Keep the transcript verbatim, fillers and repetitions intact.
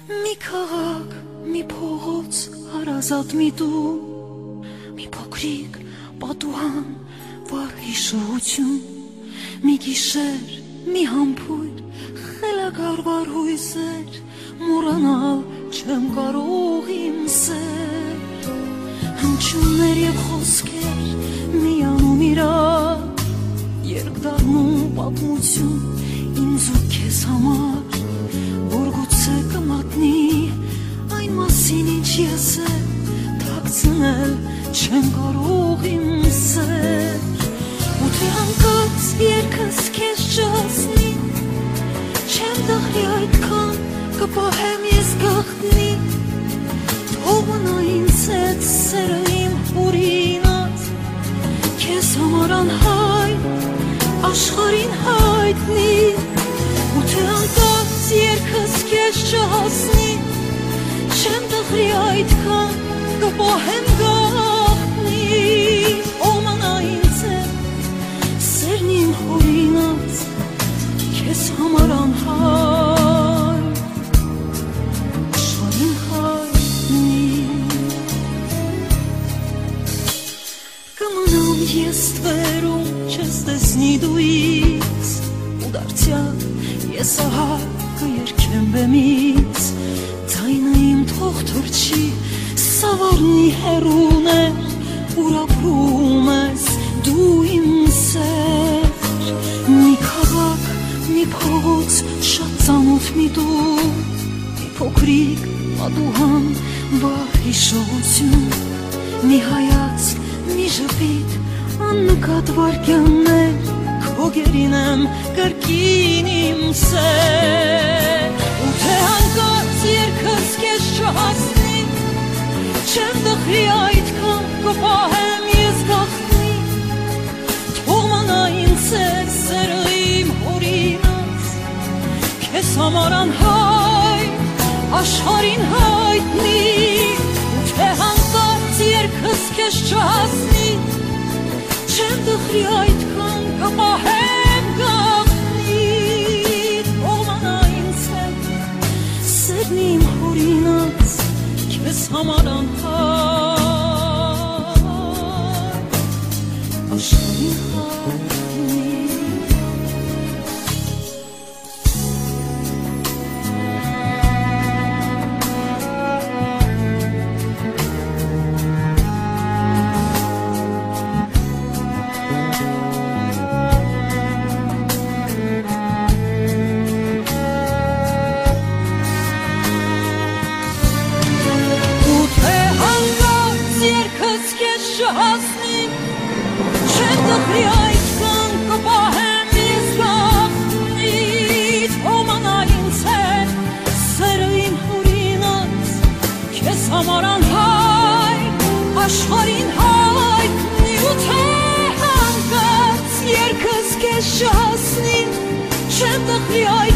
մի քաղաք, մի փողոց, հարազատ մի տուն, մի փոքրիկ պատուհան, վառ հիշողություն, մի գիշեր, մի համբույր, խելագարվար հույսեր, մոռանալ չեմ կարող իմ սեր, հնչյուններ և խոսքեր, մի անում իրար, երկ դառնում պատմություն, ինձ ու քեզ համար, որ գուցե կմատնի այն մասին, ինչ ես է, թաքցնել չեմ կարող իմ սեր, ու թե հանկարծ երգս քեզ չհասնի, չեմ դղրի այդքան, կպահեմ ես գաղտնի, թող մնա ինձ հետ սերը իմ օրինած, քեզ համար անհայտ, աշխարհին հայտնի, ու թե հանկարծ երգս քեզ չհասնի, չեմ դղրի այդքան, կպահեմ գաղտնի, թող մնա ինձ հետ սերն իմ օրինած, քեզ համար անհայտ, աշխարհին հայտնի, կմնամ ես ստվերում, չես տեսնի դու ինձ, ու դարձյալ ես ահա կերքեմ բեմից, ձայնը իմ թող թռչի, սավառնի հեռուներ, ուր ապրում ես դու իմ սեր, մի քաղաք, մի փողոց, շատ ծանոթ մի տուն, մի փոքրիկ պատուհան, վառ հիշողություն, մի հայացք, մի ժպիտ, աննկատ վայրկյաններ, քո գերին եմ կրկին իմ սեր, ու թե հանկարծ երգս քեզ չհասնի, չեմ դղրի այդքան, կպահեմ ես գաղտնի, թող մնա ինձ հետ սերը իմ օրինած, քեզ համար անհայտ, աշխարհին հայտնի, ու թե հանկարծ երգս քեզ չհասնի, չեմ դղրի այդքան, կպահեմ գաղտնի, թող մնա ինձ հետ սերն իմ օրինած, քեզ համար անհայտ, աշխարհին հայտնի, չհասնի, չեմ դղրի այդքան, կպահեմ ես գաղտնի, թող մնա ինձ հետ սերը իմ օրինած, քեզ համար անհայտ, աշխարհին հայտնի, ու թե հանկարծ երգս քեզ չհասնի, չեմ դղրի